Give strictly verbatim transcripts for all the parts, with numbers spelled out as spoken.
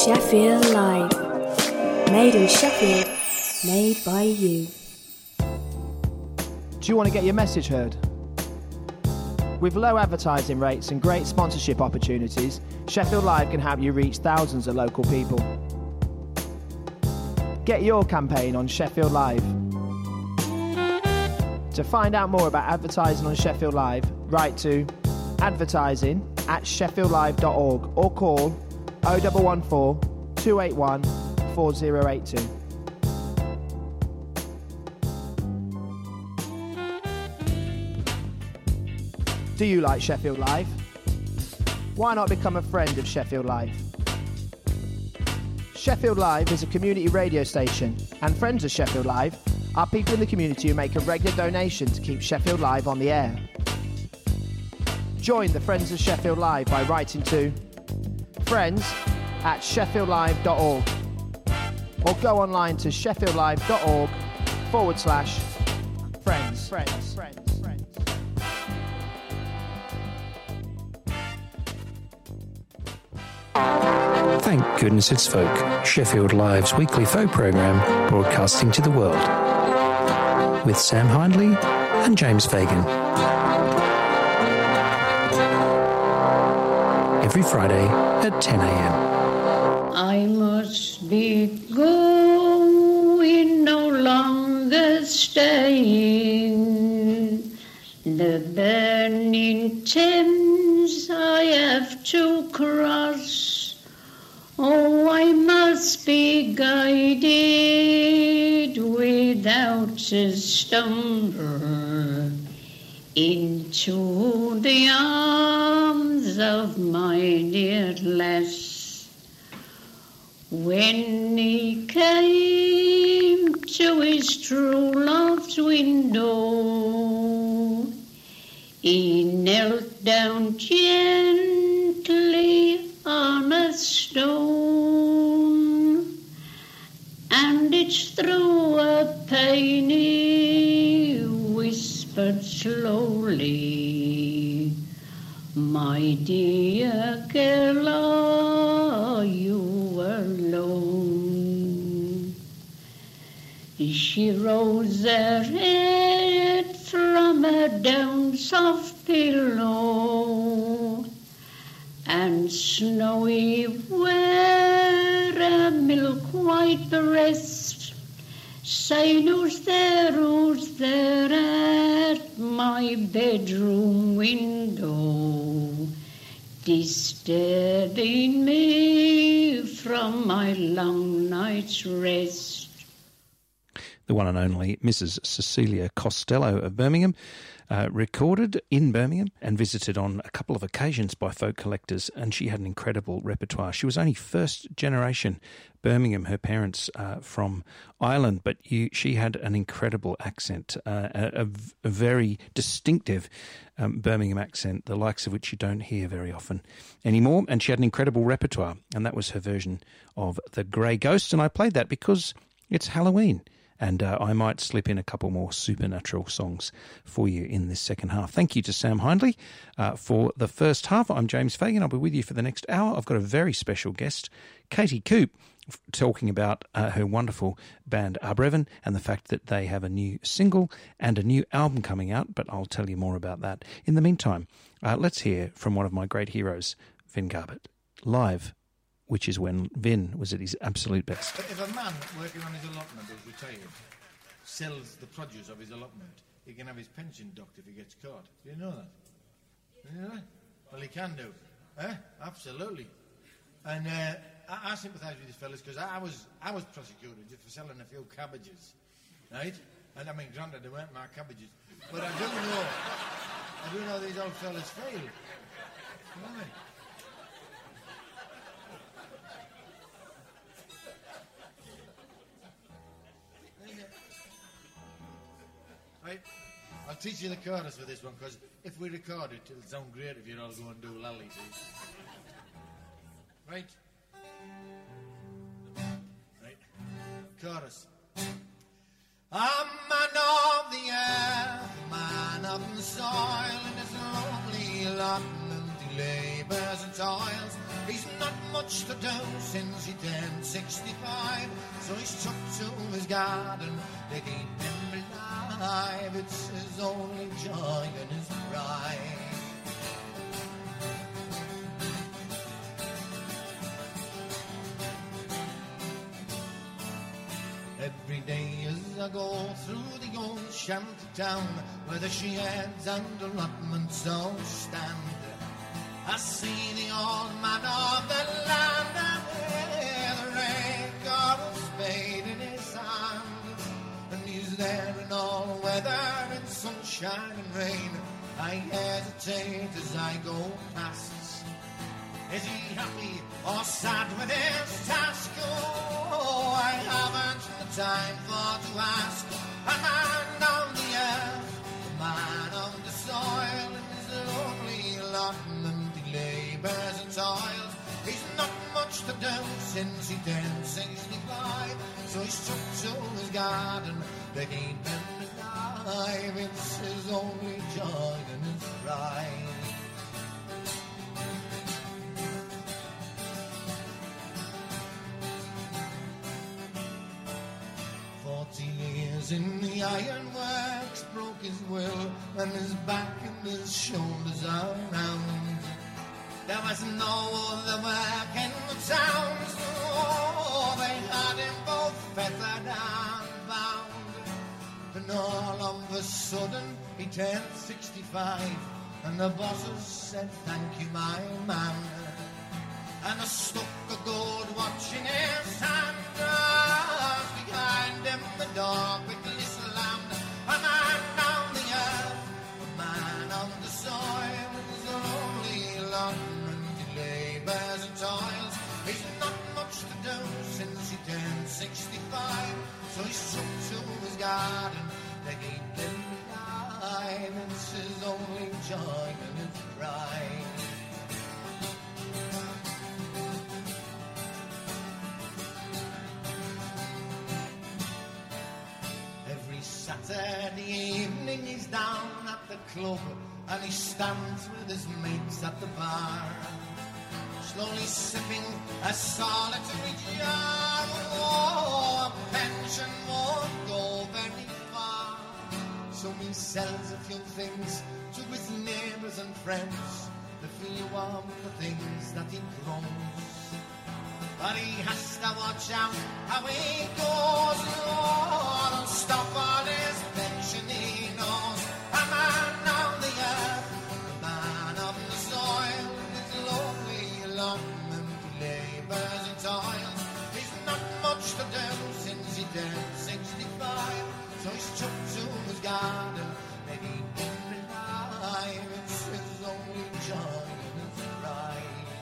Sheffield Live. Made in Sheffield, made by you. Do you want to get your message heard? With low advertising rates and great sponsorship opportunities, Sheffield Live can help you reach thousands of local people. Get your campaign on Sheffield Live. To find out more about advertising on Sheffield Live, write to advertising at sheffield live dot org or call oh one one four, two eight one, four oh eight two. Do you like Sheffield Live? Why not become a friend of Sheffield Live? Sheffield Live is a community radio station, and friends of Sheffield Live are people in the community who make a regular donation to keep Sheffield Live on the air. Join the Friends of Sheffield Live by writing to friends at sheffield live dot org or go online to sheffield live dot org forward slash friends. Friends. Friends. Thank goodness it's folk, Sheffield Live's weekly folk programme broadcasting to the world. With Sam Hindley and James Fagan. Every Friday at ten a.m. I must be going, no longer staying. The burning Thames I have to cross. Oh, I must be guided without a stumble into the arms of my dear lass. When he came to his true love's window, he knelt down gently on a stone, and it's through a pane he whispered slowly, my dear girl, are you alone? She rose her head from her down soft pillow, and snowy where a milk-white breast, saying, who's there, who's there at my bedroom window, disturbing me from my long night's rest. The one and only Missus Cecilia Costello of Birmingham, uh, recorded in Birmingham and visited on a couple of occasions by folk collectors, and she had an incredible repertoire. She was only first generation Birmingham, her parents uh, from Ireland, but you, she had an incredible accent, uh, a, a, a very distinctive um, Birmingham accent, the likes of which you don't hear very often anymore, and she had an incredible repertoire, and that was her version of The Grey Ghost, and I played that because it's Halloween. And uh, I might slip in a couple more supernatural songs for you in this second half. Thank you to Sam Hindley uh, for the first half. I'm James Fagan. I'll be with you for the next hour. I've got a very special guest, Katie Coop, talking about uh, her wonderful band Arbreven and the fact that they have a new single and a new album coming out, but I'll tell you more about that. In the meantime, uh, let's hear from one of my great heroes, Vin Garbutt, live, which is when Vin was at his absolute best. If a man working on his allotment who's retired sells the produce of his allotment, he can have his pension docked if he gets caught. Do you know that? Do you know that? Well, he can do. Eh? Absolutely. And uh, I, I sympathise with these fellas because I, I was I was prosecuted just for selling a few cabbages, right? And I mean, granted, they weren't my cabbages, but I do know, I do know these old fellas fail. You know what I mean? Right, I'll teach you the chorus for this one, because if we record it, it'll sound great if you all go and do lally, see? Right? Right. Chorus. I'm man of the earth, man of the soil, and his lonely allotment he labours and toils. He's not much much to do since he turned sixty-five, so he's took to his garden to keep him alive. It's his only joy and his pride. Every day as I go through the old shanty town where the sheds and allotments all stand, I see the old man of the land with a rake or a spade in his hand, and he's there in all weather, in sunshine and rain. I hesitate as I go past. Is he happy or sad with his task? Oh, I haven't the time for to ask. A man on the earth, a man on the soil, in his lonely allotment he labours and toils. He's not much to do since he turned sixty-five, so he's took to his garden to keep him alive. It's his only joy and his pride. Forty years in the ironworks broke his will, and his back and his shoulders are round. There was no other work in the town, so they had him both feathered and bound. And all of a sudden he turned sixty-five, and the bosses said, "Thank you, my man." And I stuck a gold watch in his hand. Behind him the dog quickly slammed. A man on the earth, a man on the soil, his lonely allotment he labours and toils. He's not much to do since he turned sixty-five, so he's took to his garden to keep him alive. It's his only joy and his pride. Saturday evening he's down at the club, and he stands with his mates at the bar, slowly sipping a solitary jar. Oh, a pension won't go very far, so he sells a few things to his neighbours and friends, the few of the things that he grows. But he has to watch out how he goes. Oh, don't stop all his pension he knows. A man on the earth, a man on the soil, his lonely allotment he labours and toils. He's not much to do since he turned sixty-five, so he's took to his garden, making him alive. It's his only joy and his pride.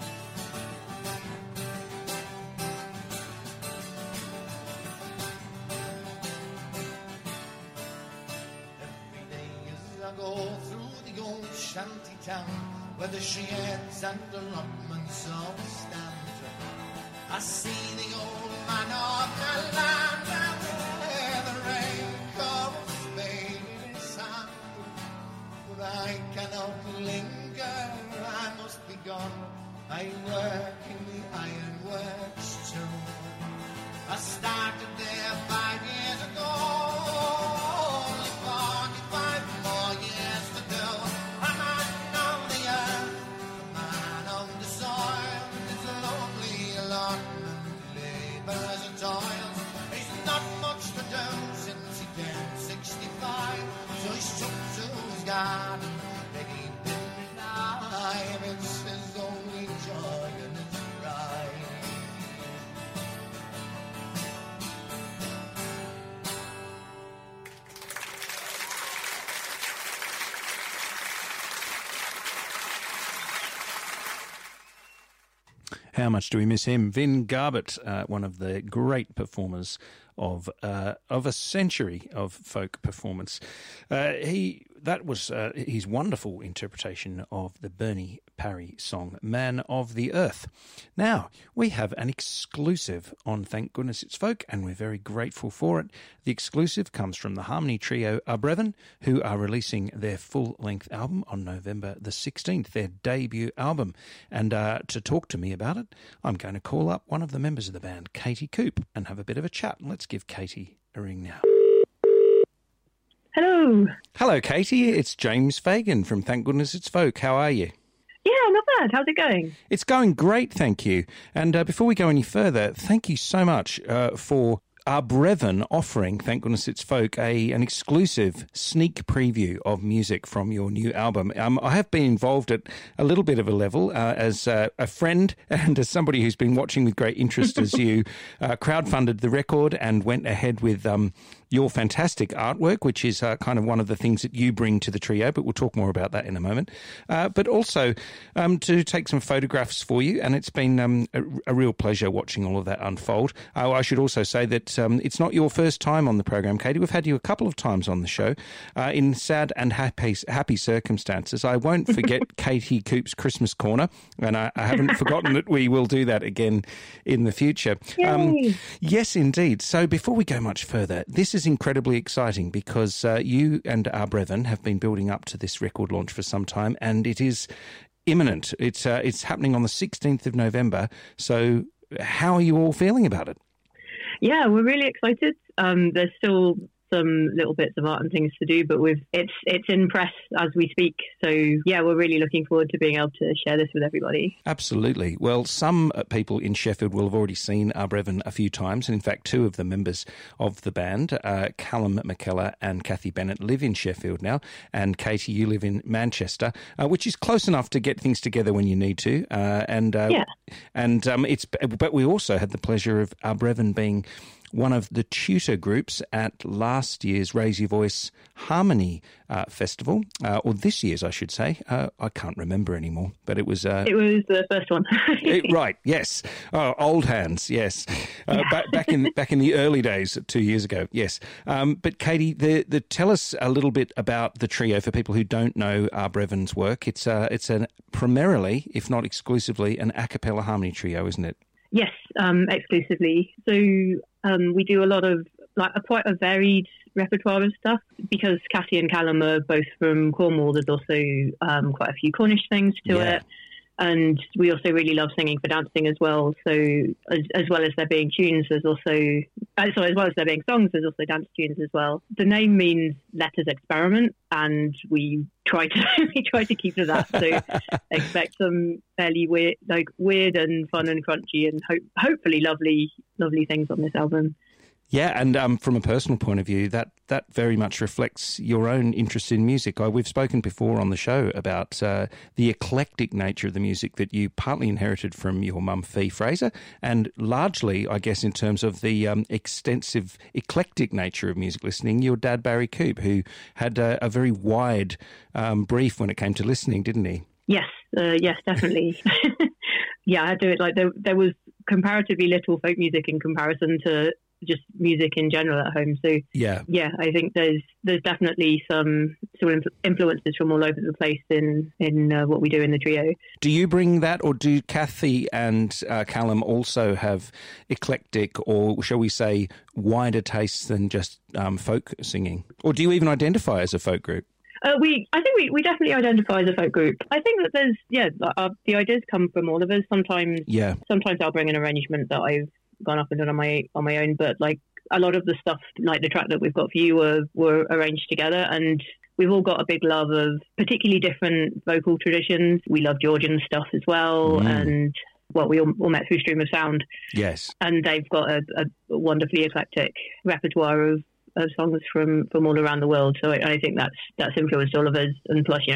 I go through the old shanty town where the sheds and allotments all stand. I see the old man of the land, and the rake of a spade in his hand. But I cannot linger, I must be gone. I work in the ironworks too. I started there five years ago. Only forty-five more years to do. A man on the earth, a man on the soil, his lonely allotment labours and toils. He's not much to do since he turned sixty-five, so he's took to his garden to keep him alive. It's his only joy and his pride. How much do we miss him? Vin Garbett, uh, one of the great performers of uh, of a century of folk performance. Uh, he that was uh, his wonderful interpretation of the Bernie Parry song, Man of the Earth. Now, we have an exclusive on Thank Goodness It's Folk, and we're very grateful for it. The exclusive comes from the harmony trio Arbreven, who are releasing their full-length album on November the sixteenth, their debut album. And uh, to talk to me about it, I'm going to call up one of the members of the band, Katie Coop, and have a bit of a chat. Let's give Katie a ring now. Hello. Hello, Katie. It's James Fagan from Thank Goodness It's Folk. How are you? Yeah, not bad. How's it going? It's going great, thank you. And uh, before we go any further, thank you so much uh, for Arbreven offering, Thank Goodness It's Folk, a an exclusive sneak preview of music from your new album. Um, I have been involved at a little bit of a level uh, as uh, a friend and as somebody who's been watching with great interest as you uh, crowdfunded the record and went ahead with um, your fantastic artwork, which is uh, kind of one of the things that you bring to the trio, but we'll talk more about that in a moment. Uh, but also um, to take some photographs for you, and it's been um, a, a real pleasure watching all of that unfold. Uh, I should also say that um, it's not your first time on the program, Katie. We've had you a couple of times on the show uh, in sad and happy, happy circumstances. I won't forget Katie Coop's Christmas Corner, and I, I haven't forgotten that we will do that again in the future. Um, yes, indeed. So before we go much further, this is incredibly exciting because uh, you and Arbreven have been building up to this record launch for some time, and it is imminent. It's uh, it's happening on the sixteenth of November. So how are you all feeling about it? Yeah, we're really excited. Um, there's still some little bits of art and things to do, but we've it's it's in press as we speak. So yeah, we're really looking forward to being able to share this with everybody. Absolutely. Well, some people in Sheffield will have already seen Arbreven a few times, and in fact, two of the members of the band, uh, Callum McKellar and Kathy Bennett, live in Sheffield now, and Katie, you live in Manchester, uh, which is close enough to get things together when you need to. Uh, and uh, yeah, and um, it's but we also had the pleasure of Arbreven being one of the tutor groups at last year's Raise Your Voice Harmony uh, Festival, uh, or this year's, I should say. Uh, I can't remember anymore, but it was... Uh, it was the first one. it, right, yes. Oh, old hands, yes. Uh, yeah. back, back in back in the early days, two years ago, yes. Um, but Katie, the, the, tell us a little bit about the trio for people who don't know Arbreven's work. It's, uh, it's an primarily, if not exclusively, an a cappella harmony trio, isn't it? Yes, um, exclusively. So um, we do a lot of, like, a quite a varied repertoire of stuff. Because Kathy and Callum are both from Cornwall, there's also um, quite a few Cornish things to yeah. it. And we also really love singing for dancing as well. So as, as well as there being tunes, there's also, uh, sorry, as well as there being songs, there's also dance tunes as well. The name means Letters Experiment, and we try to we try to keep to that. So expect some fairly weird, like weird and fun and crunchy, and hope, hopefully lovely, lovely things on this album. Yeah, and um, from a personal point of view, that, that very much reflects your own interest in music. I, we've spoken before on the show about uh, the eclectic nature of the music that you partly inherited from your mum, Fee Fraser, and largely, I guess, in terms of the um, extensive eclectic nature of music listening, your dad, Barry Coop, who had a, a very wide um, brief when it came to listening, didn't he? Yes, uh, yes, definitely. Yeah, I had to, like, there, there was comparatively little folk music in comparison to just music in general at home. So yeah, yeah, I think there's there's definitely some sort of influences from all over the place in in uh, what we do in the trio. Do you bring that, or do Kathy and uh, Callum also have eclectic, or shall we say, wider tastes than just um, folk singing? Or do you even identify as a folk group? Uh, we, I think we, we definitely identify as a folk group. I think that there's, yeah, uh, the ideas come from all of us. Sometimes, yeah. Sometimes I'll bring an arrangement that I've gone up and done on my on my own, but like a lot of the stuff, like the track that we've got for you, were were arranged together, and we've all got a big love of particularly different vocal traditions. We love Georgian stuff as well, mm. and well, we all, all met through Stream of Sound. Yes, and they've got a, a wonderfully eclectic repertoire of. of songs from, from all around the world. So I, I think that's that's influenced all of us. And plus, you know,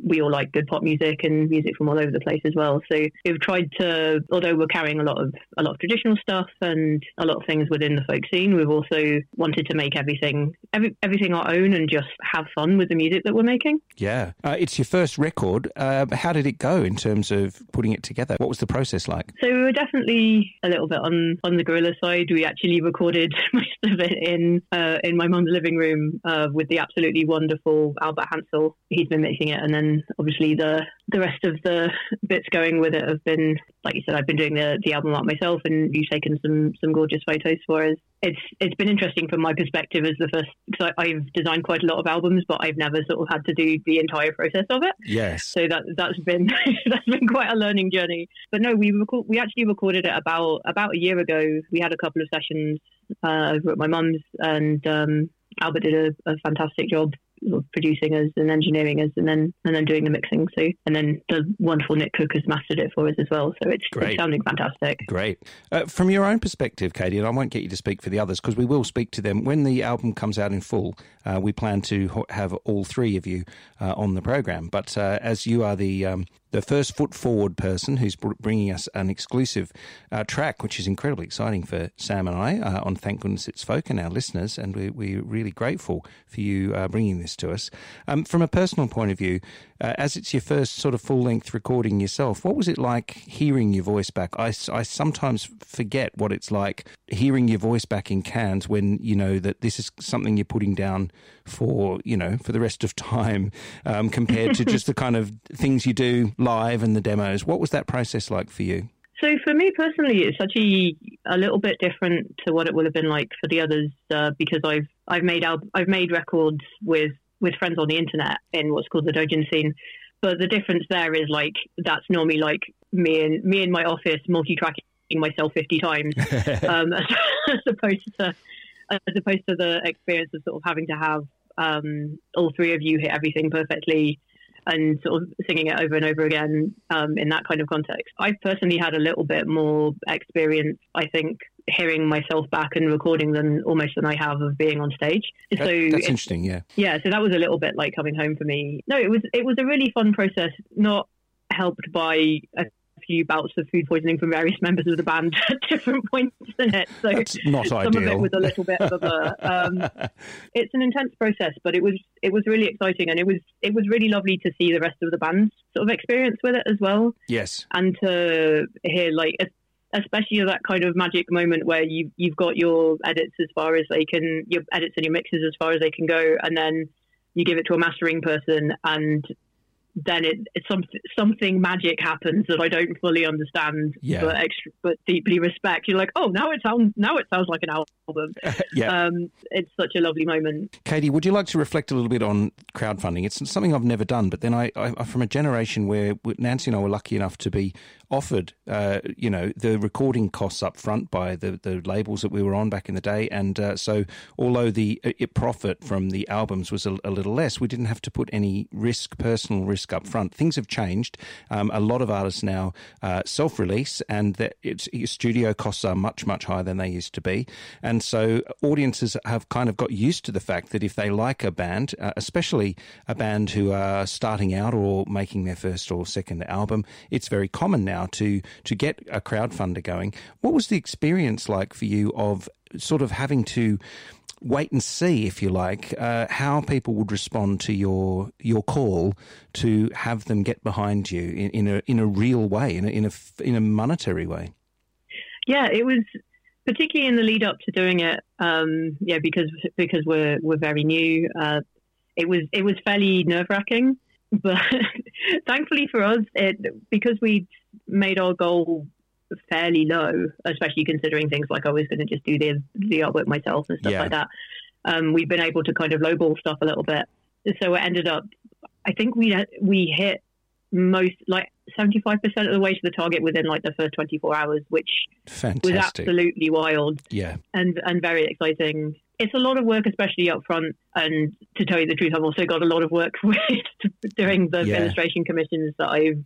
we all like good pop music and music from all over the place as well. So we've tried to, although we're carrying a lot of a lot of traditional stuff and a lot of things within the folk scene, we've also wanted to make everything every, everything our own and just have fun with the music that we're making. Yeah. Uh, it's your first record. Uh, how did it go in terms of putting it together? What was the process like? So we were definitely a little bit on, on the guerrilla side. We actually recorded most of it in uh, in my mum's living room uh, with the absolutely wonderful Albert Hansel. He's been mixing it, and then obviously the the rest of the bits going with it have been, like you said, I've been doing the, the album art myself, and you've taken some some gorgeous photos for us. It's it's been interesting from my perspective as the first, because I've designed quite a lot of albums, but I've never sort of had to do the entire process of it. Yes. So that that's been that's been quite a learning journey. But no, we record, we actually recorded it about about a year ago. We had a couple of sessions uh, over at my mum's, and um, Albert did a, a fantastic job of producing us and engineering us, and then and then doing the mixing. So and then the wonderful Nick Cook has mastered it for us as well. So it's, it's sounding fantastic. Great. Uh, from your own perspective, Katie, and I won't get you to speak for the others because we will speak to them when the album comes out in full. Uh, we plan to ho- have all three of you uh, on the program. But uh, as you are the um, the first foot forward person who's br- bringing us an exclusive uh, track, which is incredibly exciting for Sam and I uh, on Thank Goodness It's Folk and our listeners, and we, we're really grateful for you uh, bringing this to us. Um, from a personal point of view, uh, as it's your first sort of full-length recording yourself, what was it like hearing your voice back? I, I sometimes forget what it's like hearing your voice back in cans when you know that this is something you're putting down for, you know, for the rest of time um, compared to just the kind of things you do live and the demos. What was that process like for you? So for me personally, it's actually a little bit different to what it would have been like for the others uh, because I've I've made al- I've made records with, with friends on the internet in what's called the Dojin scene, but the difference there is like that's normally like me and me in my office multi-tracking myself fifty times, um, as, as opposed to as opposed to the experience of sort of having to have um, all three of you hit everything perfectly and sort of singing it over and over again um, in that kind of context. I've personally had a little bit more experience, I think, hearing myself back and recording than almost than I have of being on stage. That, so that's interesting, yeah. Yeah, so that was a little bit like coming home for me. No, it was it was a really fun process, not helped by a few bouts of food poisoning from various members of the band at different points in it. So that's not some ideal. of it was a little bit of a blur. Um, it's an intense process, but it was it was really exciting, and it was it was really lovely to see the rest of the band's sort of experience with it as well. Yes, and to hear like especially that kind of magic moment where you you've got your edits as far as they can, your edits and your mixes as far as they can go, and then you give it to a mastering person and then it, it's some, something magic happens that I don't fully understand, yeah. but extra, but deeply respect. You're like, oh, now it sounds now it sounds like an album. yeah. Um, it's such a lovely moment. Katie, would you like to reflect a little bit on crowdfunding? It's something I've never done, but then I, I I'm from a generation where Nancy and I were lucky enough to be offered, uh, you know, the recording costs up front by the, the labels that we were on back in the day. And uh, so although the it profit from the albums was a, a little less, we didn't have to put any risk, personal risk up front. Things have changed. Um, a lot of artists now uh, self-release, and that it's, studio costs are much, much higher than they used to be. And so audiences have kind of got used to the fact that if they like a band, uh, especially a band who are starting out or making their first or second album, it's very common now to to get a crowdfunder going. What was the experience like for you of sort of having to wait and see, if you like, uh, how people would respond to your your call to have them get behind you in, in a in a real way, in a, in a in a monetary way? Yeah, it was particularly in the lead up to doing it. Um, yeah, because because we're we're very new. Uh, it was it was fairly nerve wracking. But thankfully for us, it because we made our goal fairly low, especially considering things like I was going to just do the the artwork myself and stuff yeah. like that. Um, we've been able to kind of lowball stuff a little bit. So it ended up, I think we we hit most like seventy-five percent of the way to the target within like the first twenty-four hours, which Fantastic. was absolutely wild. Yeah, and and very exciting. It's a lot of work, especially up front. And to tell you the truth, I've also got a lot of work with doing the yeah. illustration commissions that I've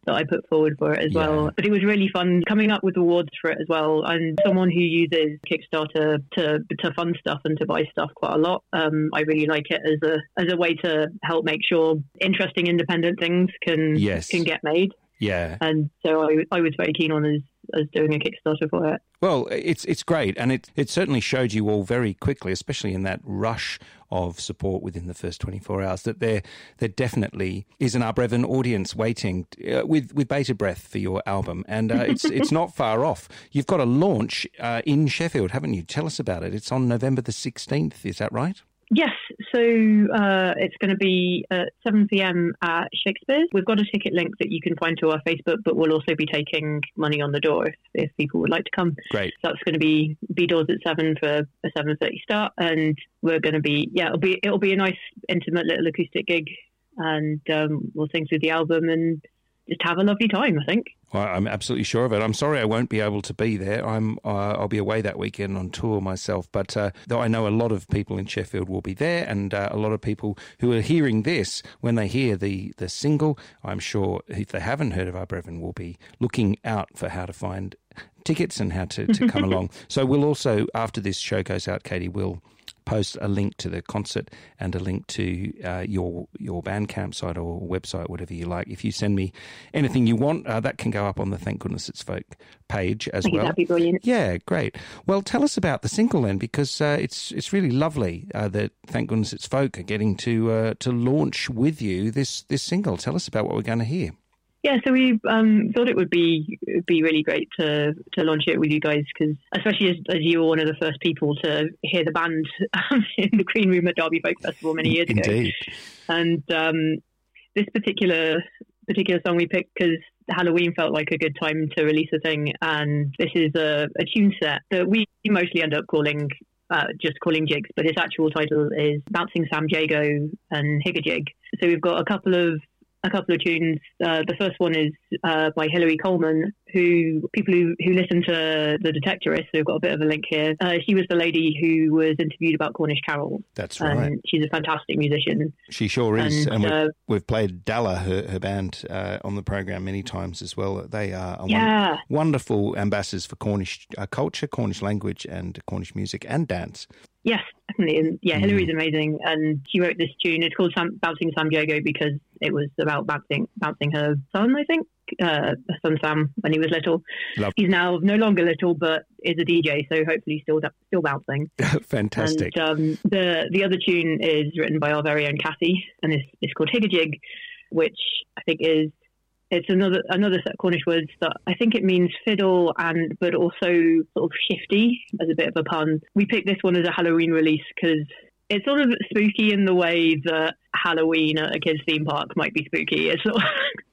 that I put forward for it as Yeah. well. But it was really fun coming up with awards for it as well. And someone who uses Kickstarter to to fund stuff and to buy stuff quite a lot. Um, I really like it as a as a way to help make sure interesting independent things can Yes. can get made. Yeah. And so I, I was very keen on as, as doing a Kickstarter for it. Well, it's it's great, and it it certainly showed you all very quickly, especially in that rush of support within the first twenty-four hours, that there there definitely is an Arbreven audience waiting uh, with with bated breath for your album, and uh, it's it's not far off. You've got a launch uh, in Sheffield, haven't you? Tell us about it. It's on November the sixteenth. Is that right? Yes, so uh, it's going to be at seven p.m. at Shakespeare's. We've got a ticket link that you can find to our Facebook, but we'll also be taking money on the door if, if people would like to come. Great. So that's going to be be doors at seven for a seven thirty start, and we're going to be yeah, it'll be it'll be a nice intimate little acoustic gig, and um, we'll sing through the album and just have a lovely time, I think. Well, I'm absolutely sure of it. I'm sorry I won't be able to be there. I'm uh, I'll be away that weekend on tour myself, but uh, though I know a lot of people in Sheffield will be there, and uh, a lot of people who are hearing this when they hear the, the single, I'm sure if they haven't heard of Arbreven will be looking out for how to find tickets and how to, to come along. So we'll also, after this show goes out, Katie, we'll post a link to the concert and a link to uh, your your Bandcamp site or website, whatever you like. If you send me anything you want, uh, that can go up on the Thank Goodness It's Folk page as I think well. that'd be brilliant. Yeah, great. Well, tell us about the single then, because uh, it's it's really lovely uh, that Thank Goodness It's Folk are getting to uh, to launch with you this this single. Tell us about what we're going to hear. Yeah, so we um, thought it would be it'd be really great to to launch it with you guys, because especially as, as you were one of the first people to hear the band in the Green Room at Derby Folk Festival many years ago. Indeed. And um, this particular particular song we picked because Halloween felt like a good time to release a thing, and this is a, a tune set that we mostly end up calling uh, just calling jigs, but its actual title is Bouncing Sam Jago and Higgajig. So we've got a couple of a couple of tunes. Uh, the first one is uh, by Hilary Coleman, who people who, who listen to The Detectorist, so we've got a bit of a link here. Uh, she was the lady who was interviewed about Cornish carols. That's right. And she's a fantastic musician. She sure is. And, And, we've, uh, we've played Dalla, her, her band, uh, on the program many times as well. They are a Yeah. won- wonderful ambassadors for Cornish uh, culture, Cornish language, and Cornish music and dance. Yes, definitely. And yeah, Hilary's amazing. And she wrote this tune. It's called Sam, Bouncing Sam Jago because it was about bouncing, bouncing her son, I think. Uh, her son Sam, when he was little. Love. He's now no longer little, but is a D J, so hopefully still still bouncing. Fantastic. And um, the the other tune is written by our very own Cathy, and it's, it's called Higgajig, which I think is it's another another set of Cornish words that I think it means fiddle and but also sort of shifty as a bit of a pun. We picked this one as a Halloween release because it's sort of spooky in the way that Halloween at a kids' theme park might be spooky. It's sort of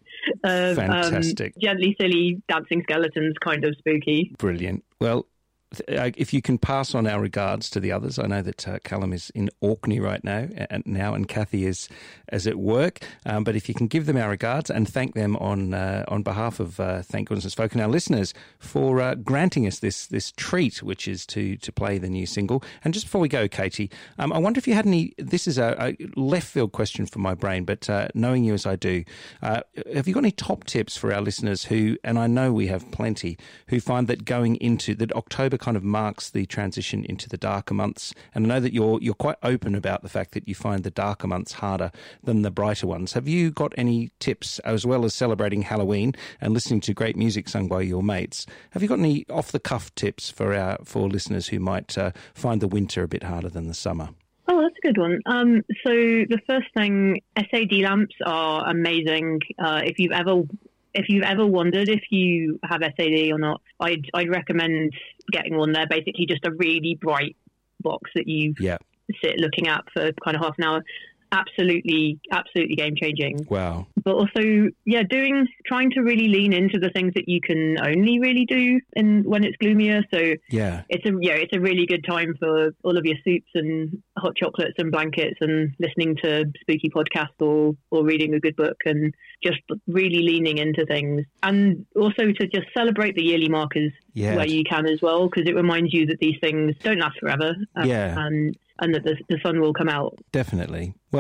uh, Fantastic. Um, gently silly dancing skeletons, kind of spooky. Brilliant. Well, th- uh, if you can pass on our regards to the others, I know that uh, Callum is in Orkney right now, and now, and Cathy is is at work. Um, but if you can give them our regards and thank them on uh, on behalf of uh, Thank Goodness It's Folk and our listeners for uh, granting us this this treat, which is to to play the new single. And just before we go, Katie, um, I wonder if you had any. This is a, a left field question from my brain, but uh, knowing you as I do, uh, have you got any top tips for our listeners who, and I know we have plenty, who find that going into that October kind of marks the transition into the darker months, and I know that you're you're quite open about the fact that you find the darker months harder than the brighter ones. Have you got any tips, as well as celebrating Halloween and listening to great music sung by your mates? Have you got any off the cuff tips for our for listeners who might uh, find the winter a bit harder than the summer? Oh, that's a good one. Um, so the first thing, S A D lamps are amazing. Uh, if you've ever if you've ever wondered if you have S A D or not, I'd I'd recommend getting one. They're basically just a really bright box that you Yeah. sit looking at for kind of half an hour. Absolutely, absolutely game changing. Wow. But also, yeah, doing trying to really lean into the things that you can only really do in when it's gloomier. So Yeah. it's a yeah, it's a really good time for all of your soups and hot chocolates and blankets and listening to spooky podcasts or or reading a good book and just really leaning into things. And also to just celebrate the yearly markers Yes. where you can as well, because it reminds you that these things don't last forever. uh, Yeah. and and that the, the sun will come out. Definitely. Well,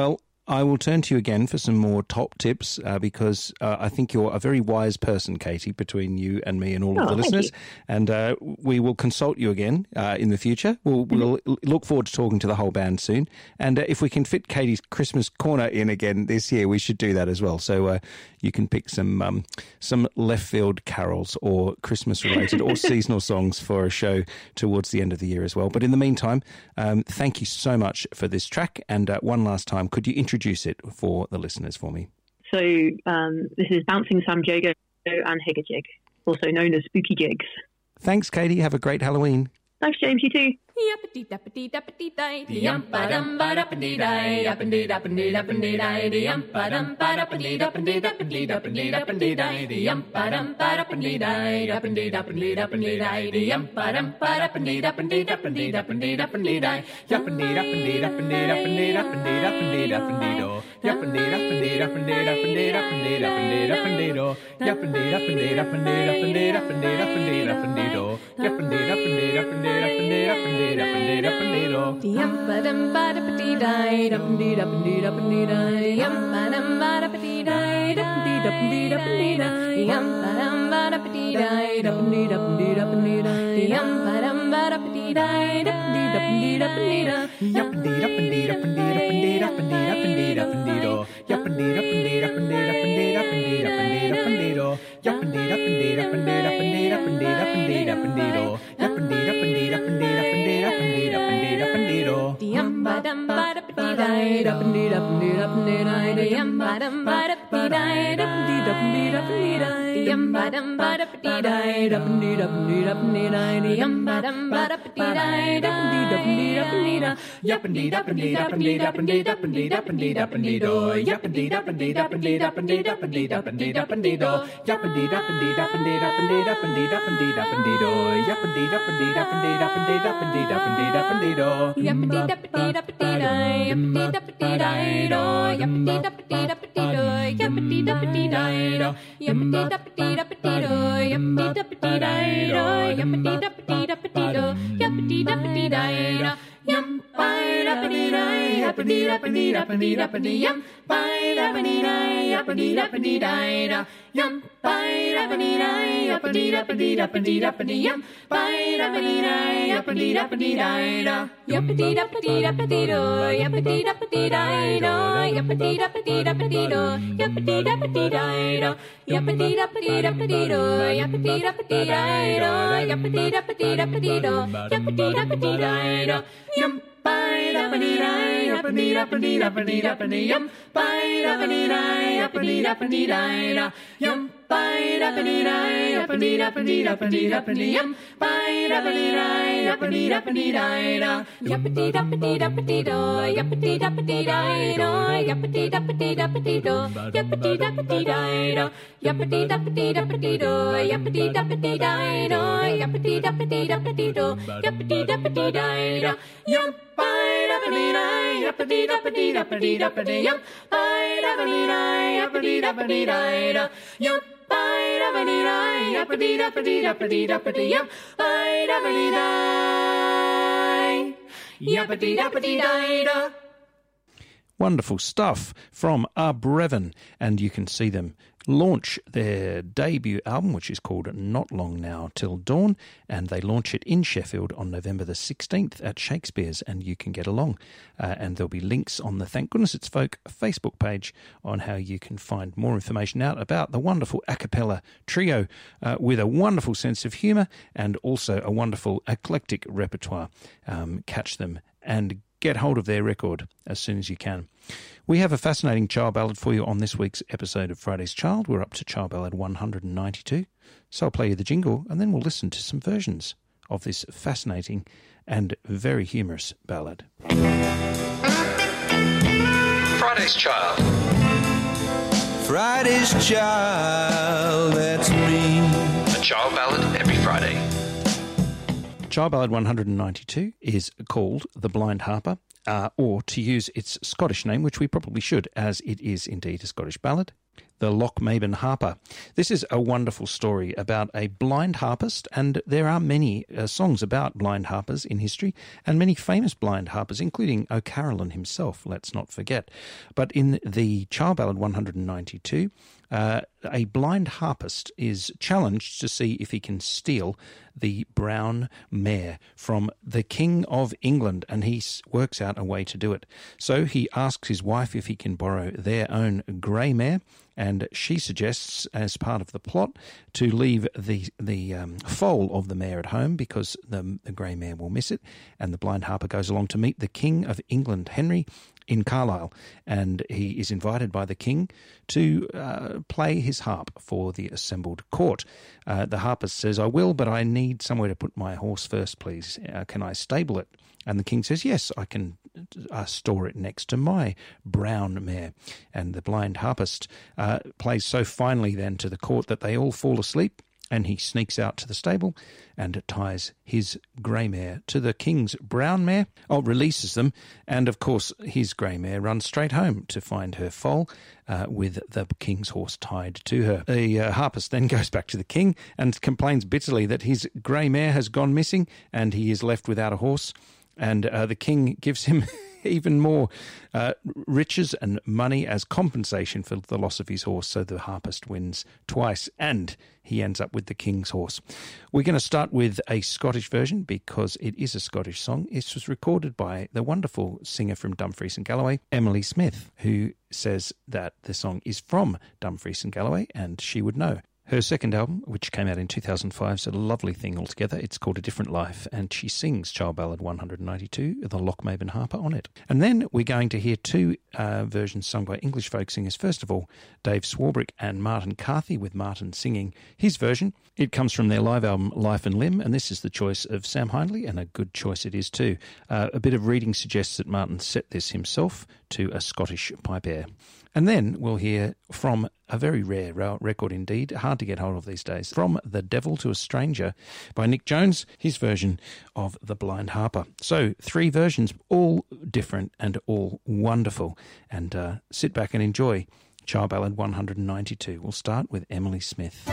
I will turn to you again for some more top tips uh, because uh, I think you're a very wise person, Katie, between you and me and all Oh, of the thank listeners. you. And uh, we will consult you again uh, in the future. We'll, we'll look forward to talking to the whole band soon. And uh, if we can fit Katie's Christmas corner in again this year, we should do that as well. So uh, you can pick some um, some left field carols or Christmas related or seasonal songs for a show towards the end of the year as well. But in the meantime, um, thank you so much for this track. And uh, one last time, could you introduce it for the listeners for me? So um, this is Bouncing Sam Jago and Higgajig, also known as Spooky Jigs. Thanks, Katie. Have a great Halloween. Thanks, James. You too. Yappity dappity dappity die, the yumpa dumpa dappity die, yappity dappity dappity die, the yumpa dumpa dappity dappity dappity dappity dappity die, the yumpa dumpa dappity die, dappity dappity dappity die, the yumpa dumpa dappity dappity dappity dappity dappity die, yappity dappity dappity dappity dappity dappity dappity do, yappity dappity dappity dappity dappity dappity dappity do, yappity dappity dappity dappity dappity dappity dappity do, yappity dappity dappity dappity dappity the yumpa dumpa dappity die, dappity dappity dappity die, yumpa dumpa dappity die, dappity dappity dappity die, yumpa dumpa dappity die, dappity dappity dappity die, yumpa dumpa dappity die, dappity dappity dappity die, yappity dappity dappity dappity dappity dappity dappity do, yappity dappity dappity dappity dappity dappity dappity do, yappity dappity dappity dappity dappity dappity dappity do, yappity dappity dappity dappity dappity dappity dappity do. The yumpa dumpa dappity die, dappity dappity dappity die, the yumpa dumpa dappity die, dappity dappity dappity die, the yumpa dumpa dappity die, dappity dappity dappity die, the yumpa dumpa dappity die, dappity dappity dappity die, yappity dappity dappity dappity dappity dappity dappity do, yappity dappity dappity dappity dappity dappity dappity do, yappity dappity dappity dappity dappity dappity dappity do, yappity dappity dappity dappity dappity dappity dappity do. Yappity dappity dappity die, yappity dappity die do, yappity dappity dappity do, yappity dappity die do, yappity dappity dappity do, yappity dappity die do, yappity dappity dappity do, yappity dappity die do. Yum, bye, dappity die, yappity dappity dappity dappity, yum, bye, dappity die, yappity dappity die do, yum, bye, dappity die, yappity dappity dappity dappity, yum, bye, dappity die, yappity dappity die do, yappity dappity dappity do, yappity dappity die do, yappity dappity dappity do, yappity dappity die do, yappity dappity dappity do, yappity dappity die do, yappity dappity dappity do, yappity dappity die do. Yum, bye, dappity die, yappity dappity dappity dappity, yum, bye, dappity die, yappity dappity die da, yum, bye, dappity die, yappity dappity dappity dappity, yum, bye, dappity die, yappity dappity die da, yappity dappity dappity do, yappity dappity die do, yappity dappity dappity do, yappity dappity die do, yappity dappity dappity do, yappity dappity die do, yappity dappity dappity do, yappity dappity die do, yum, bye, dappity die, yappity dappity dappity dappity, yum, bye, dappity die, yappity dappity die do, yum, bye, dappity die, yappity dappity dappity dappity, yum, bye, dappity die, yappity dappity die do. Wonderful stuff from Arbreven, and you can see them launch their debut album, which is called Not Long Now Till Dawn, and they launch it in Sheffield on November the sixteenth at Shakespeare's, and you can get along. Uh, and there'll be links on the Thank Goodness It's Folk Facebook page on how you can find more information out about the wonderful a cappella trio uh, with a wonderful sense of humour and also a wonderful eclectic repertoire. Um, catch them and get hold of their record as soon as you can. We have a fascinating child ballad for you on this week's episode of Friday's Child. We're up to child ballad one hundred ninety-two. So I'll play you the jingle and then we'll listen to some versions of this fascinating and very humorous ballad. Friday's Child. Friday's Child, that's me. A child ballad every Friday. Child ballad one hundred ninety-two is called The Blind Harper, uh, or to use its Scottish name, which we probably should, as it is indeed a Scottish ballad, the Lochmaben Harper. This is a wonderful story about a blind harpist, and there are many uh, songs about blind harpers in history, and many famous blind harpers, including O'Carolan himself, let's not forget. But in the Child Ballad one hundred ninety-two, uh, a blind harpist is challenged to see if he can steal the brown mare from the King of England, and he works out a way to do it. So he asks his wife if he can borrow their own grey mare, and she suggests, as part of the plot, to leave the the um, foal of the mare at home because the, the grey mare will miss it. And the blind harper goes along to meet the King of England, Henry, in Carlisle, and he is invited by the king to uh, play his harp for the assembled court. Uh, the harpist says, "I will, but I need somewhere to put my horse first, please. Uh, can I stable it?" And the king says, "Yes, I can uh, store it next to my brown mare." And the blind harpist uh, plays so finely then to the court that they all fall asleep, and he sneaks out to the stable and ties his grey mare to the king's brown mare, oh, releases them, and of course his grey mare runs straight home to find her foal uh, with the king's horse tied to her. The uh, harpist then goes back to the king and complains bitterly that his grey mare has gone missing and he is left without a horse, and uh, the king gives him even more uh, riches and money as compensation for the loss of his horse. So the harpist wins twice and he ends up with the king's horse. We're going to start with a Scottish version because it is a Scottish song. It was recorded by the wonderful singer from Dumfries and Galloway, Emily Smith, who says that the song is from Dumfries and Galloway and she would know. Her second album, which came out in two thousand five, is a lovely thing altogether. It's called A Different Life, and she sings Child Ballad one hundred ninety-two, the Lochmaben Harper, on it. And then we're going to hear two uh, versions sung by English folk singers. First of all, Dave Swarbrick and Martin Carthy, with Martin singing his version. It comes from their live album Life and Limb, and this is the choice of Sam Hindley, and a good choice it is too. Uh, a bit of reading suggests that Martin set this himself to a Scottish pipe air. And then we'll hear from a very rare record indeed, hard to get hold of these days, From the Devil to a Stranger by Nick Jones, his version of The Blind Harper. So three versions, all different and all wonderful. And uh, sit back and enjoy Child Ballad one hundred ninety-two. We'll start with Emily Smith.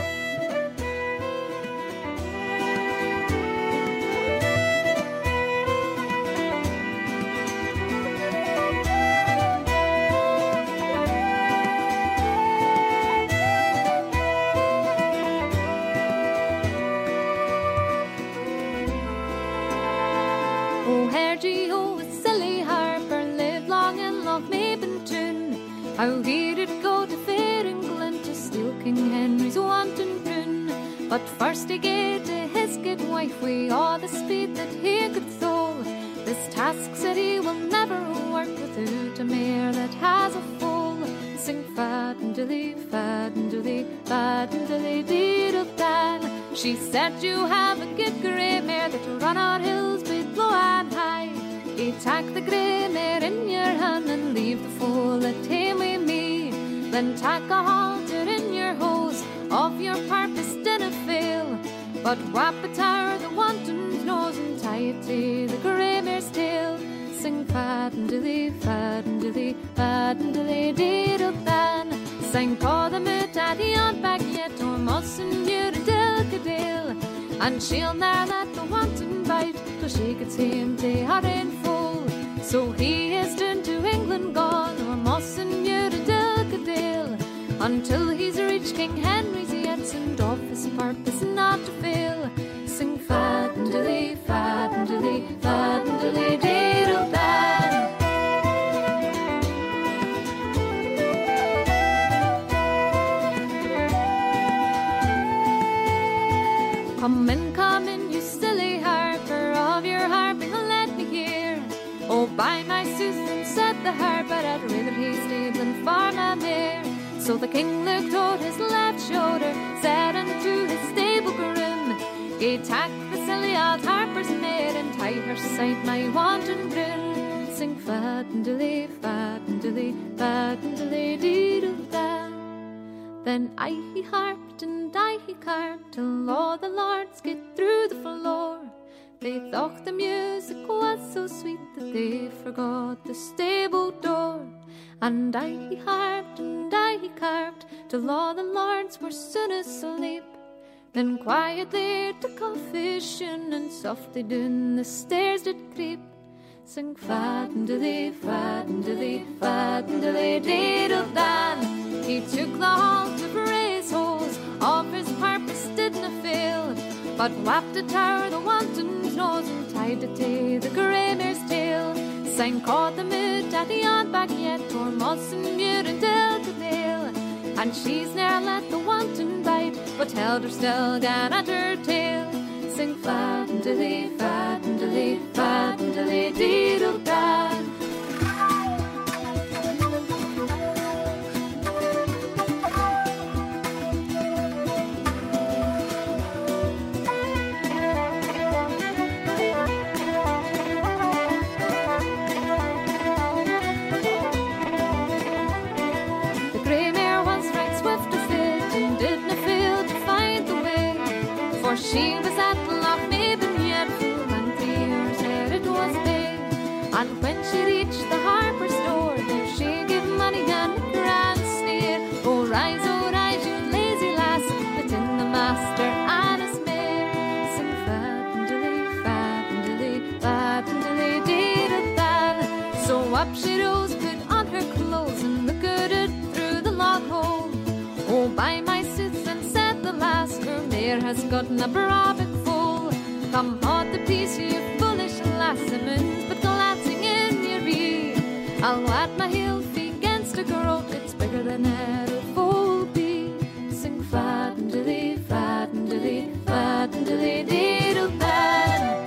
How he did go to fair England to steal King Henry's wanton broom. But first he gave to his good wife with all the speed that he could throw. This task said he will never work without a mare that has a foal. Sing fat and dilly, fat and dilly, fat and dilly, dee do dan. She said you have a good grey mare that'll run our hills both low and high. You take the grey mare in your hand and leave the foal at home with me. Then take a halter in your hose, of your purpose dinna fail. But whap it o'er the wanton's nose and tie it to the grey mare's tail. Sing fat and dilly, fat and dilly, fat and dilly, dee do dan. Sing call the moot at the on back yet, or mustn't you to Dilkadale. And she'll ne'er let the wanton bite till she gets him to her in full. So he is down to England gone, or mustn't you to Dilkadale, until he's reached King Henry's yet, and off his purpose not to fail. Sing fat and dilly, fat and dilly, fat and dilly, diddle dan. Come in, come in, you silly harper, of your harping let me hear. Oh, by my Susan, said the harper, I'd rather he stable and farm a mare. So the king looked o'er his left shoulder, said unto his stable groom, "Gae tak the silly old harper's mare, and tie her side my wanton broom." Sing fat and dilly, fat and dilly, fat and dilly, diddle da. Then I he harped and I he carped till all the lords get through the floor. They thought the music was so sweet that they forgot the stable door. And I he harped and I he carped till all the lords were soon asleep. Then quietly took off fishing and softly down the stairs did creep. Sing fat-and-dilly, fat-and-dilly, fat-and-dilly, diddle-dan. He took the halt of race holes, of his purpose didna fail, but whapped it o'er the wanton's nose and tied it to the grey mare's tail. Sang caught the mood at the odd back yet, or moss and mute until the dale. And she's ne'er let the wanton bite, but held her still gan at her tail. Sing fat-and-dilly, fat-and-dilly, fat-and-dilly, diddle-dan. The grey mare was right swift of foot and didna fail to find the way, for she was at and when she reached the harper's door, there she gave money and a grand sneer. Oh, rise, oh, rise, you lazy lass, let in the master and his mare. Sing fat-and-dilly, fat-and-dilly, fat-and-dilly, diddle-dan. So up she rose, put on her clothes, and looked through the log hole. Oh, by my sooth, and said the lass, her mare has gotten a brabbick full. Come, haud the piece, you foolish lassamins, but glancing in your ear, I'll wet my heel feet against a growth, it's bigger than ever foal be. Sing fat-and-dilly, fat-and-dilly, fat-and-dilly, diddle-dan.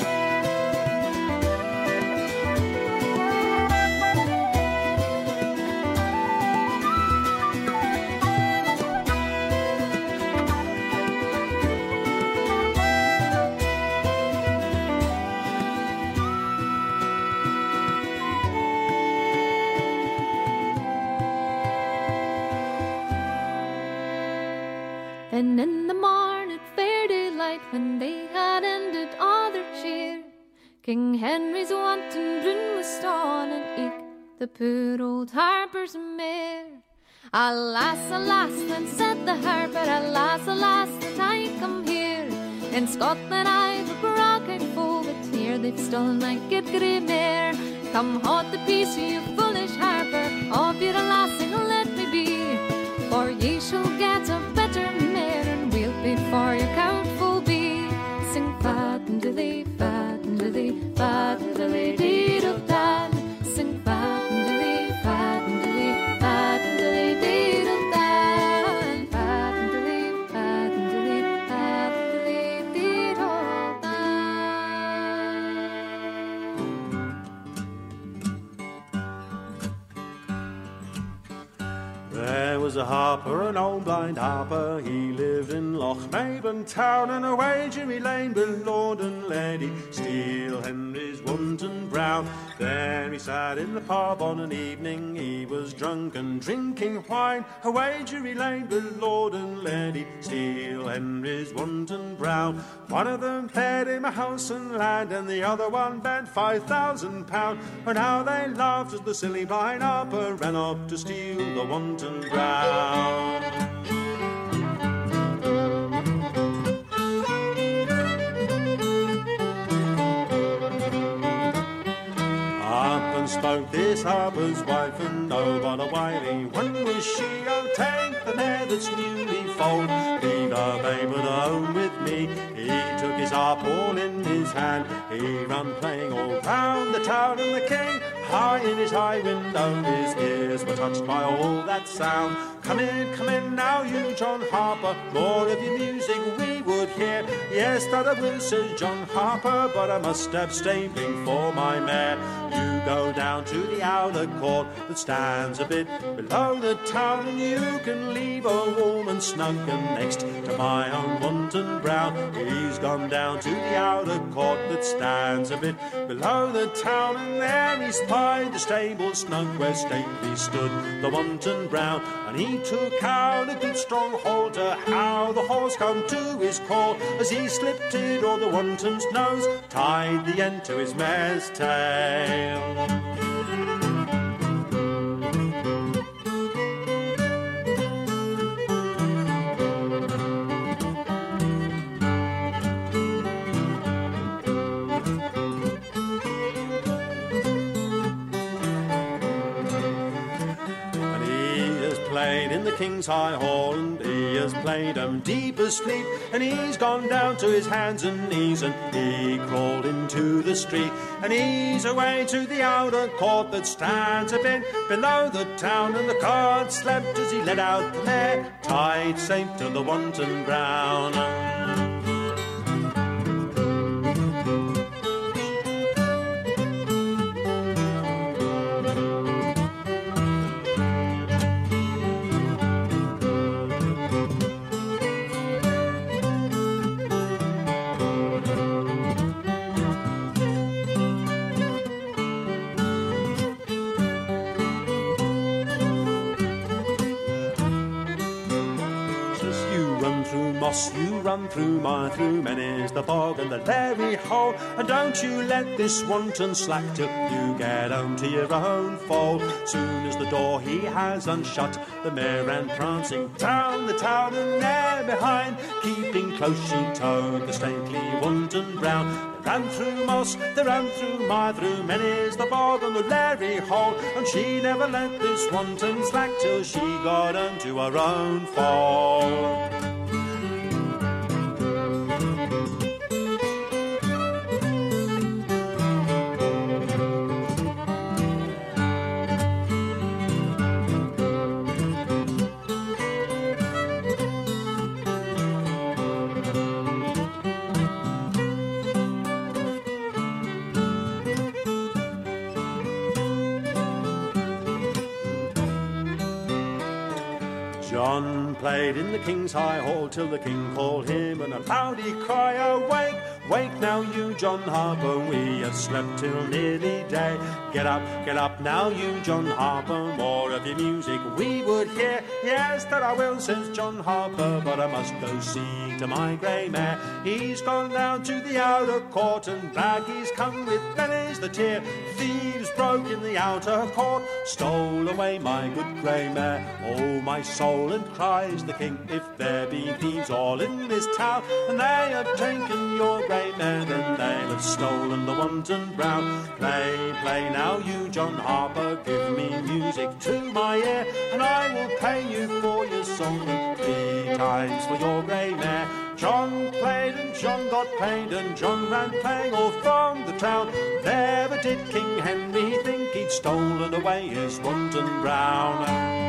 And in the morn at fair daylight, when they had ended all their cheer, King Henry's wanton broom was stone, and eke the poor old harper's mare. Alas, alas, then said the harper, alas, alas, that I come here. In Scotland I've a grog-eyed foal, but here they've stolen my good grey mare. Come, haud the piece, you foolish harper, of your lassing, let me be, for ye shall get a better mare, and we'll pay for your cowful be. Sing fat-and-dilly, fat-and-dilly, fat-and-dilly, diddle-dan. Sing fat-and-dilly, fat-and-dilly, fat-and-dilly, diddle-dan. Fat-and-dilly, fat-and-dilly, fat-and-dilly, diddle-dan. There was a harper, an old blind harper. He lived in Lochmaben town, and away Jimmy Lane with lord and lady Steele Henry's wanton brown. There he sat in the pub on an evening, he was drunk and drinking wine. Away Jimmy Lane with lord and lady Steele Henry's wanton brown. One of them paid him a house and land, and the other one bet five thousand pound. And how they laughed as the silly blind harper ran up to steal the wanton brown. Up and spoke this harper's wife, and oh, what a wily one was she. Oh, take the mare that's newly foaled, leave her babe at home with me. He took his harp all in his hand, he ran playing all round the town, and the king, high in his high window, his ears were touched by all that sound. Come in, come in now, you John Harper, more of your music we would hear. Yes, that I will, says John Harper, but I must have stabling for my mare. You go down to the outer court that stands a bit below the town, and you can leave a woman snug and next to my own wanton brown. He's gone down to the outer court that stands a bit below the town, and there he spied the stable snug where stately stood the wanton brown. And he took out a good strong halter, how the horse come to his call, as he slipped it o'er the wanton's nose, tied the end to his mare's tail. King's High Hall, and he has played 'em deep asleep, and he's gone down to his hands and knees, and he crawled into the street, and he's away to the outer court that stands a bit below the town, and the cart slept as he led out the mare, tied safe to the wanton brown. You run through my through many's the bog and the Larry hole, and don't you let this wanton slack till you get home to your own foal. Soon as the door he has unshut, the mare ran prancing down the town, and there behind, keeping close, she towed the stately wanton brown. They ran through moss, they ran through my through many's the bog and the Larry hole, and she never let this wanton slack till she got home to her own foal. John played in the King's High Hall till the King called him, and a loud he cry, awake, wake now you John Harper, we have slept till nearly day. Get up, get up now you John Harper, more of your music we would hear. Yes, that I will, says John Harper, but I must go see to my grey mare. He's gone down to the outer court, and back he's come with Benny's the tear. Thieves broke in the outer court, stole away my good grey mare. Oh, my soul, and cries the King, if there be thieves all in this town, and they have taken your grey mare, then they'll have stolen the wanton brown. Play, play now you John Harper, give me music to my ear, and I will pay you for your song, and three times for your grey mare. John played and John got paid, and John ran playing all from the town. Never did King Henry think he'd stolen away his wanton brown.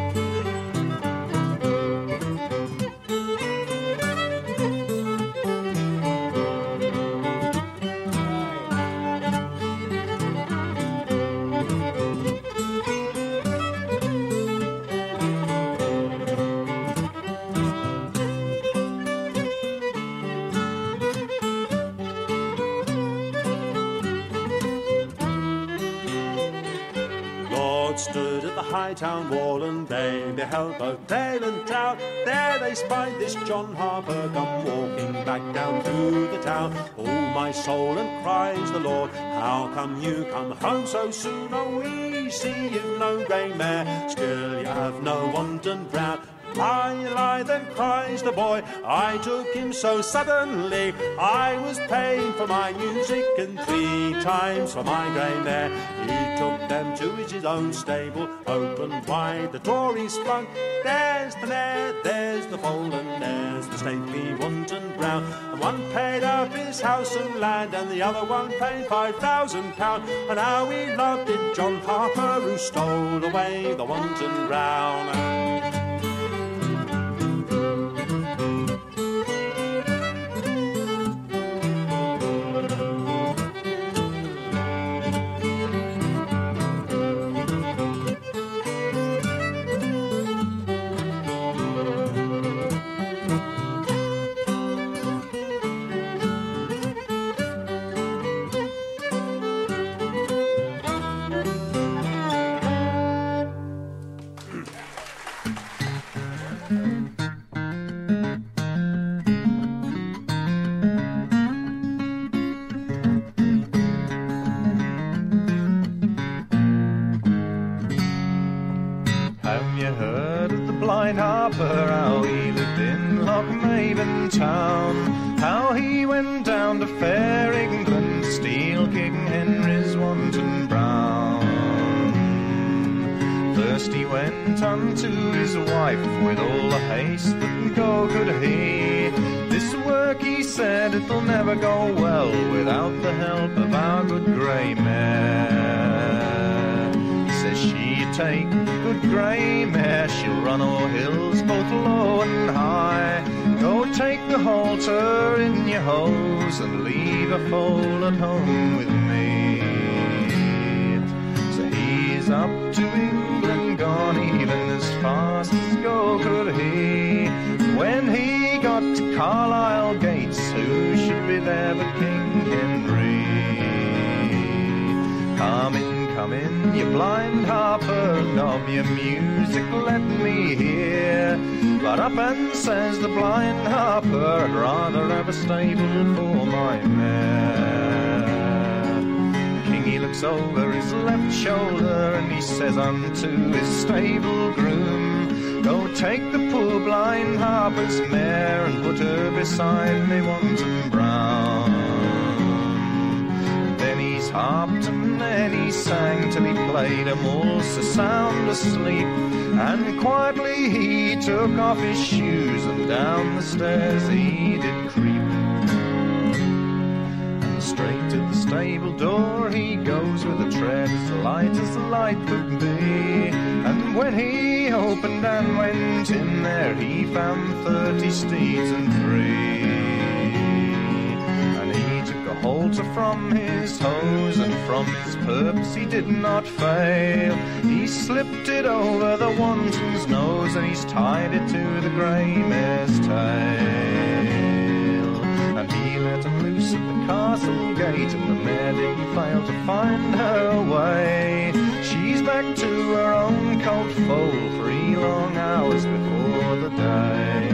Stood at the high town wall, and they beheld both dale and drought. There they spied this John Harper come walking back down through the town. Oh, my soul, and cries the Lord, how come you come home so soon? Oh, we see you've no grey mare, still you have no wanton brown. Lie, lie, then cries the boy, I took him so suddenly. I was paying for my music and three times for my grey mare. He took them to his own stable, opened wide the door he sprung. There's the mare, there's the foal, and there's the stately wanton brown. And one paid up his house and land, and the other one paid five thousand pound. And how we loved it, John Harper, who stole away the wanton brown. Harper, how he lived in Lochmaben town, how he went down to fair England to steal King Henry's wanton brown. First he went went unto his wife with all the haste that go could he. This work, he said, it'll never go well without the help of our good grey mare. Says she, take good grey mare, she'll run o'er hills both low and high. Go take the halter in your hose and leave a foal at home with me. So he's up to England, gone even as fast as go could he. When he got to Carlisle gates, who should be there but King Henry? Come in, come in, you blind harper, and of your music let me hear. But up and says the blind harper, I'd rather have a stable for my mare. King, he looks over his left shoulder, and he says unto his stable groom, go take the poor blind harper's mare and put her beside me Wanton Brown. Then he's harped and then he sang till he played 'em all so sound asleep. And quietly he took off his shoes and down the stairs he did creep. And straight to the stable door he goes with a tread as light as the light could be. And when he opened and went in there, he found thirty steeds and three. And he took a halter from his hose, and from his purpose he did not fail. He slipped it over the wanton's nose, and he's tied it to the grey mare's tail. And he let him loose at the castle gate, and the mare didn't fail to find her way. She's back to her own cold foal three long hours before the day.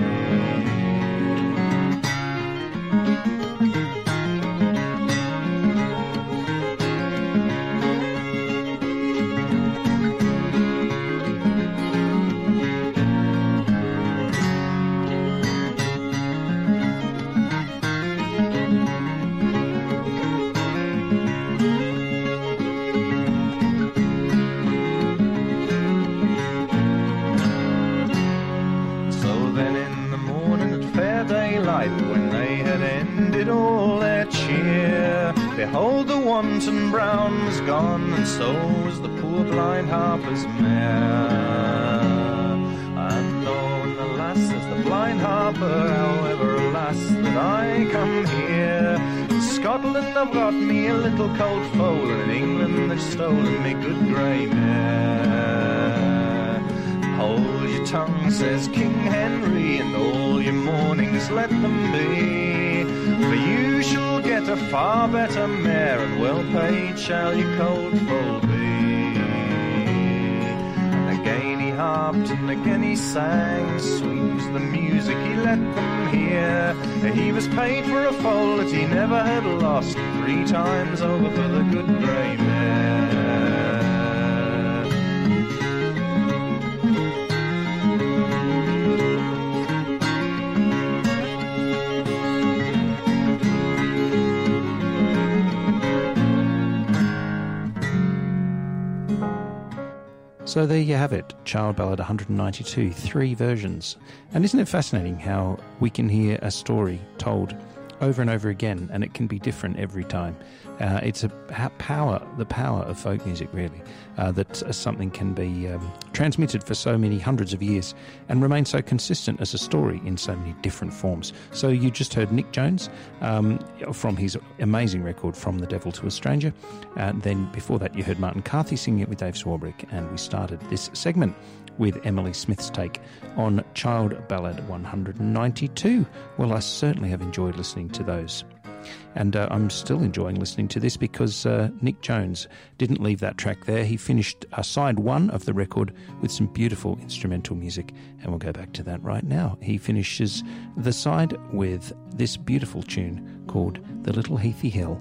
Behold, the wanton brown was gone, and so was the poor blind harper's mare. And oh, and alas, says the blind harper, however, alas, that I come here. In Scotland I've got me a little cold foal, and in England they've stolen me good grey mare. Hold your tongue, says King Henry, and all your mornings let them be. For you shall get a far better mare, and well paid shall your cold foal be. And again he harped, and again he sang, sweet was the music he let them hear. He was paid for a foal that he never had lost, three times over for the good grey mare. So there you have it, Child Ballad one hundred ninety-two, three versions. And isn't it fascinating how we can hear a story told over and over again, and it can be different every time. Uh, it's a power, the power of folk music, really, uh, that uh, something can be um, transmitted for so many hundreds of years and remain so consistent as a story in so many different forms. So you just heard Nick Jones um, from his amazing record, From the Devil to a Stranger. And then before that, you heard Martin Carthy singing it with Dave Swarbrick. And we started this segment with Emily Smith's take on Child Ballad one hundred ninety-two. Well, I certainly have enjoyed listening to those. And uh, I'm still enjoying listening to this because uh, Nick Jones didn't leave that track there. He finished uh, side one of the record with some beautiful instrumental music, and we'll go back to that right now. He finishes the side with this beautiful tune called The Little Heathy Hill.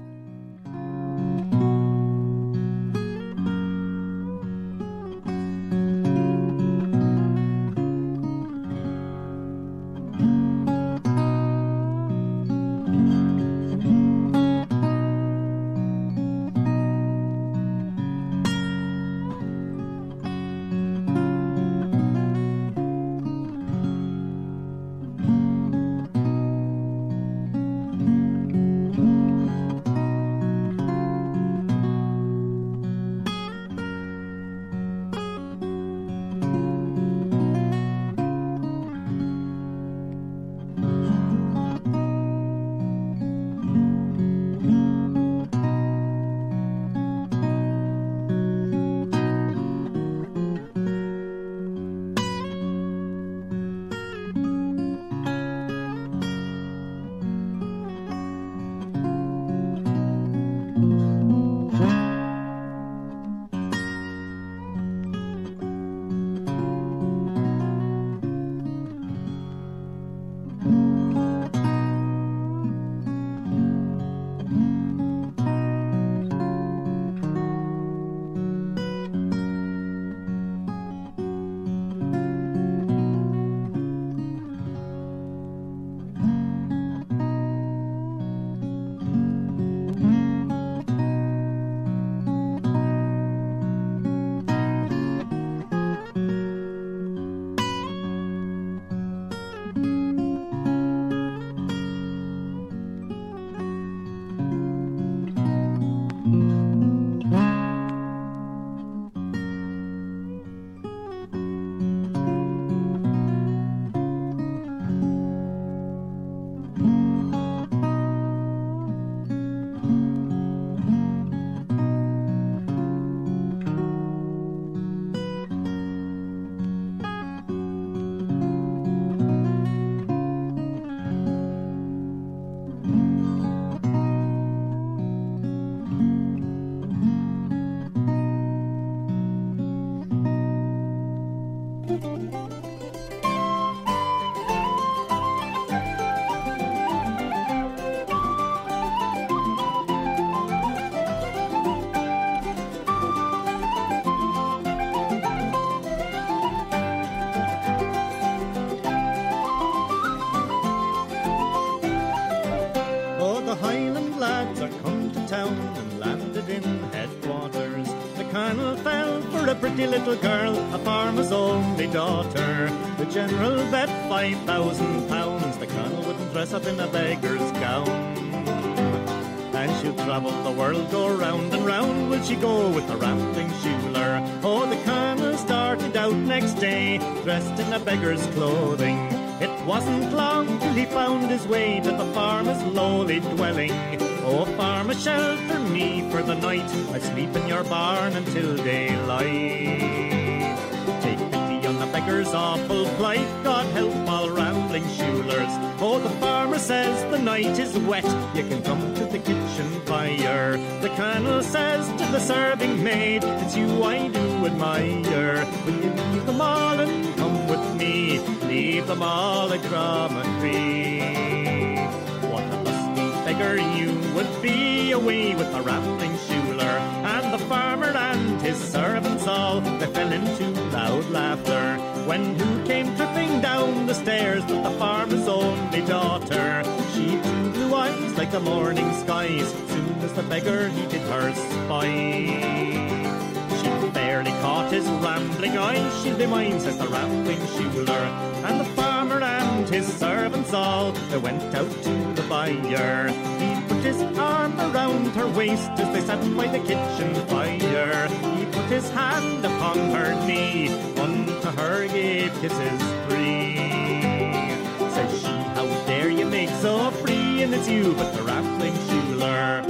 Colonel fell for a pretty little girl, a farmer's only daughter. The General bet five thousand pounds the Colonel wouldn't dress up in a beggar's gown. And she'll travel the world, go round and round, will she go with the rambling Schuler? Oh, the Colonel started out next day, dressed in a beggar's clothing. It wasn't long till he found his way to the farmer's lowly dwelling. Oh, farmer, shelter me for the night, I sleep in your barn until daylight. Take pity on the beggar's awful plight, God help all rambling Schulers. Oh, the farmer says the night is wet, you can come to the kitchen fire. The Colonel says to the serving maid, it's you I do admire. Will you leave them all and come with me? Leave them all a tree. What a lusty beggar you would be, away with the rambling Schuler. And the farmer and his servants all, they fell into loud laughter, when who came tripping down the stairs but the farmer's only daughter. She two blue eyes like the morning skies, soon as the beggar he did her spy. She barely caught his rambling eyes, she'll be mine, says the rambling Schuler. And the farmer and his servants all, they went out to the byre. He put his arm around her waist as they sat by the kitchen fire. He put his hand upon her knee, unto her gave kisses three. Says she, how dare you make so free, and it's you but the rambling Schuler.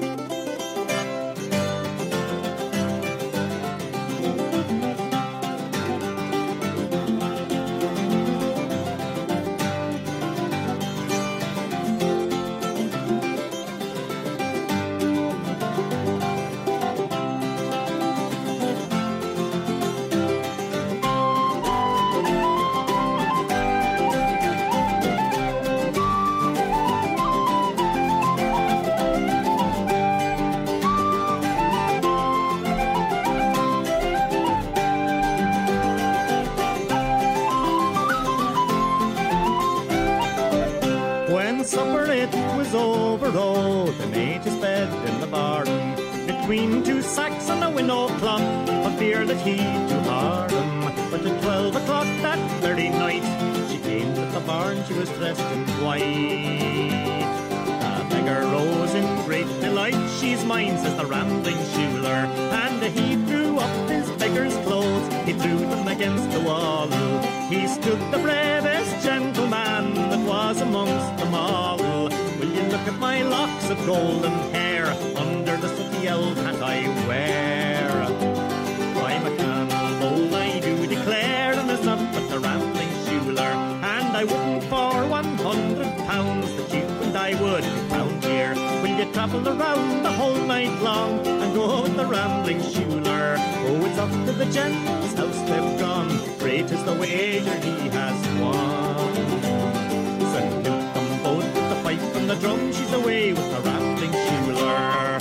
Between two sacks and a window clock, for fear that he'd do harm. But at twelve o'clock that very night, she came to the barn, she was dressed in white. The beggar rose in great delight, she's mine, says the rambling Schuler. And he threw up his beggar's clothes, he threw them against the wall. He stood the bravest gentleman that was amongst them all. Will you look at my locks of golden hair, under the sooty old hat I wear? I'm a Colonel Bold, I do declare, and there's none but the rambling Schuler. And I wouldn't for one hundred pounds that you and I would be found here. Will you travel around the whole night long, and go with the rambling Schuler? Oh, it's up to the gentleman's house they've gone, great is the wager he has won. Send them both with the pipe and the drum, she's away with the rambling Schuler.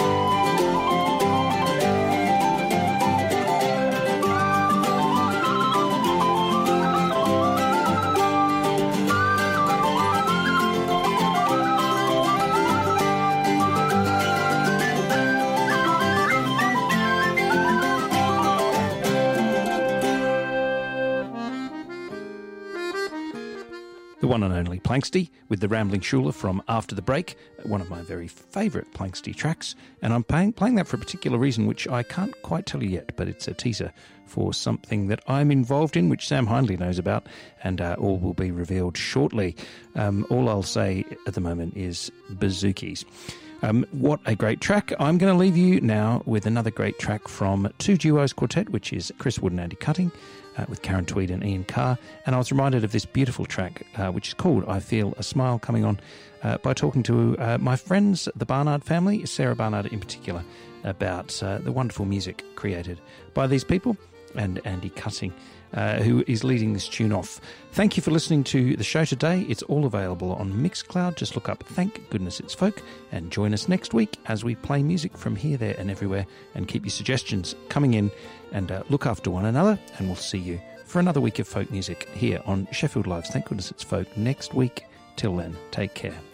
The one and only Planksty with the Rambling Schuler from After the Break, one of my very favourite Planksty tracks, and I'm playing, playing that for a particular reason which I can't quite tell you yet, but it's a teaser for something that I'm involved in, which Sam Hindley knows about, and uh, all will be revealed shortly. Um, all I'll say at the moment is bazookies. Um, what a great track. I'm going to leave you now with another great track from Two Duos Quartet, which is Chris Wood and Andy Cutting, Uh, with Karen Tweed and Ian Carr. And I was reminded of this beautiful track, uh, which is called I Feel a Smile, coming on uh, by talking to uh, my friends, the Barnard family, Sarah Barnard in particular, about uh, the wonderful music created by these people, and Andy Cutting, uh, who is leading this tune off. Thank you for listening to the show today. It's all available on Mixcloud. Just look up Thank Goodness It's Folk, and join us next week as we play music from here, there and everywhere, and keep your suggestions coming in, and uh, look after one another, and we'll see you for another week of folk music here on Sheffield Live's Thank Goodness It's Folk next week. Till then, take care.